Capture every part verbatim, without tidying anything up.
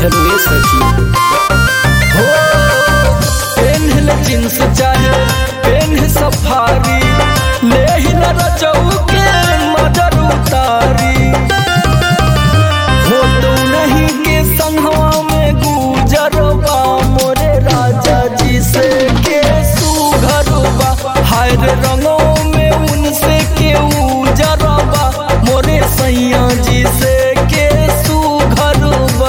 बुझल हुए सखी हो पेन्हल जींस चाहे पेन्ह सफारी ले ही न रचऊ के मदर उतारी हो तो नहीं के संगवा में गुजरबा मोरे राजा जी से के सुघरबा हाय रे रंगों में उनसे के उजरबा मोरे सैया जी से के सुघरबा।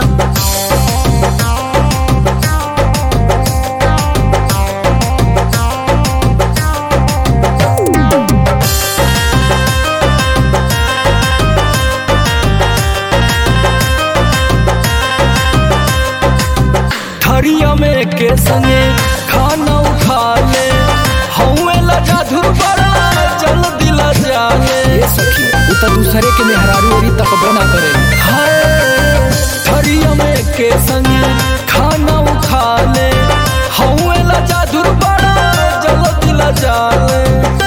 थरिया में के संगे खाना उठा ले हौवे लगा धुरबड़ा चल दिला जाले ये सखी उ त दूसरे के मेहरारू ओरी तकबो ना करे हाय थरिया में के संगे खाना उठा ले हौवे लगा धुरबड़ा चल दिला जाले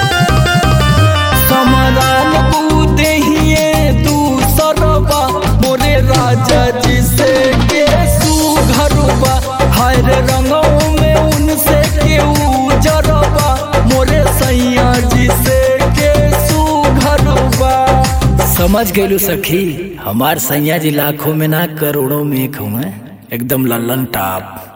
समाराल बूते हिए दूसरबा मोरे राजा जी से के सुघरबा हाय रे रंगों में उनसे के उजरबा मोरे सैया जी से के सुघरबा। समझ गइलू सखी हमार सैया जी लाखों में ना करोड़ों में एक हुए एकदम लल्लन टाप।